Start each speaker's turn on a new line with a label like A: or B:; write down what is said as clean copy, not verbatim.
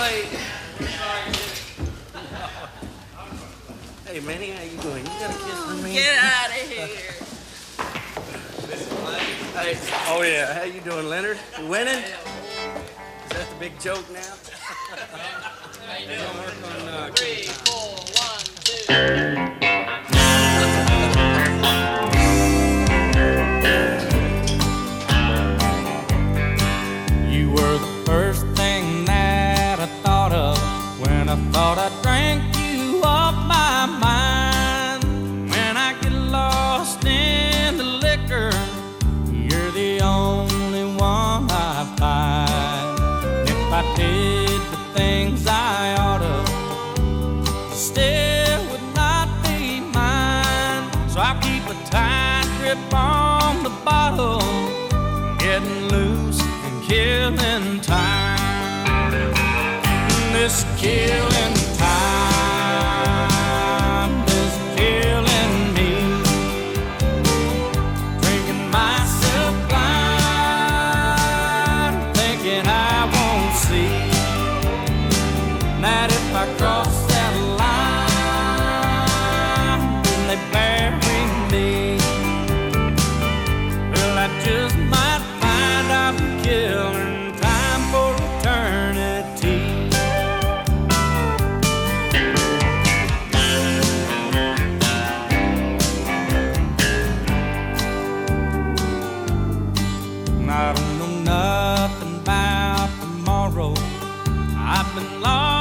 A: late. Hey, Manny, how you doing? You got a kiss for me?
B: Get out of here.
A: Hey, oh yeah, how you doing, Leonard? You winning? Is that the big joke now? Don't work on,
B: 3, 4, 1, 2.
C: You were the first thing that I thought of when I thought I drank you off my mind. When I get lost in the liquor, you're the only one I find. If I did the things I oughta, still would not be mine. So I keep a tight grip on the bottle, getting loose and killing time. This killing time is killing me. Drinking myself blind, thinking I won't see that if I cross that line, then they bury me. Well, I just might find I'm killing time for eternity. I don't know nothing about tomorrow. I've been lost